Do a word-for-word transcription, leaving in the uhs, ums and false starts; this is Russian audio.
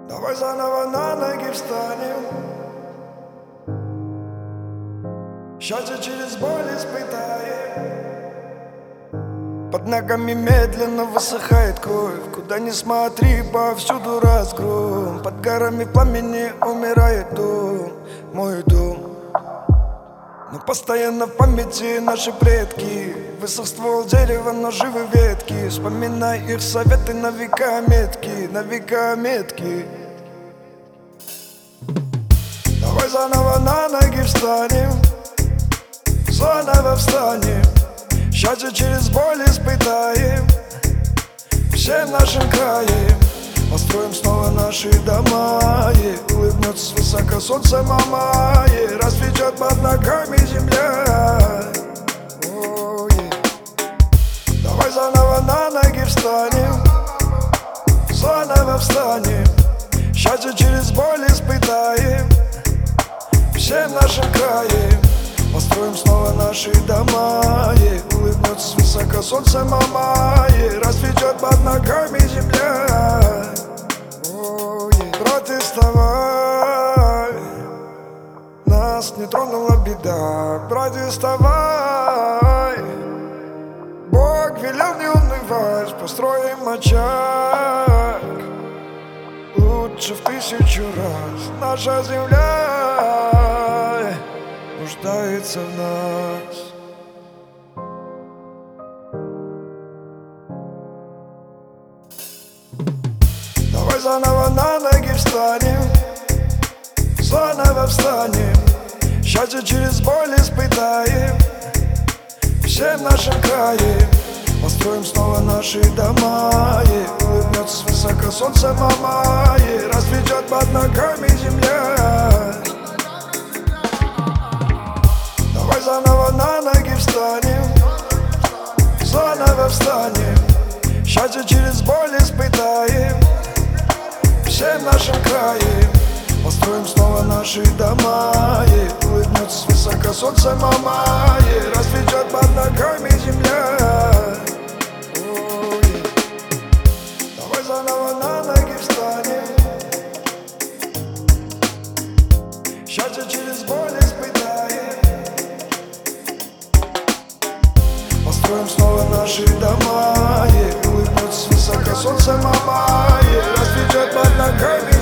Давай заново на ноги встанем. Счастье через боль испытаем. Под ногами медленно высыхает кровь. Куда ни смотри, повсюду разгром. Под горами пламени умирает дом, мой дом. Но постоянно в памяти наши предки. Высох ствол дерева, но живы ветки. Вспоминай их советы на века метки, на века метки. Давай заново на ноги встанем. Заново встанем. Счастье через боль испытаем. Всем нашим краем построим снова наши дома, и улыбнется свысока солнце мама, и расцветет под ногами земля. О, давай заново на ноги встанем. Заново встанем. Счастье через боль испытаем. Всем нашим краем построим снова наши дома, и улыбнется свысока солнце мама, и расцветет под ногами земля. О, брат, вставай, нас не тронула беда. Брат, вставай, Бог велел не унывать. Построим очаг лучше в тысячу раз. Наша земля нуждается в нас. Давай заново на ноги встанем. Заново встанем. Счастье через боль испытаем. Всем нашим краем построим снова наши дома, и улыбнется свысока солнце мама, и расцветет под ногами земля. Давай заново на ноги встанем. Заново встанем. Счастье через боль испытаем. Всем нашим краем построим снова наши дома, и улыбнется свысока солнце мама, и расцветет под ногами земля. О, давай заново на ноги встанем. Счастье через боль испытаем. Построим снова наши дома, и улыбнется свысока солнце мама, и расцветет под ногами.